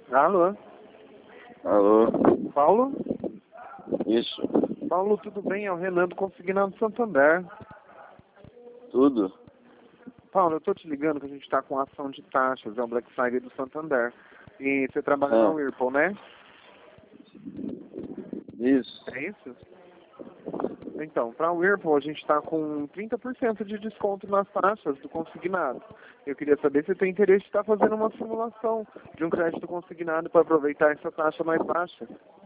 Alô? Alô? Paulo? Isso. Paulo, tudo bem? É o Renan do Consignado Santander. Tudo? Paulo, eu tô te ligando que a gente tá com ação de taxas, é o Black Friday do Santander. E você trabalha na Whirlpool, né? Isso. É isso? Então, para a Whirlpool a gente está com 30% de desconto nas taxas do consignado. Eu queria saber se você tem interesse em estar fazendo uma simulação de um crédito consignado para aproveitar essa taxa mais baixa.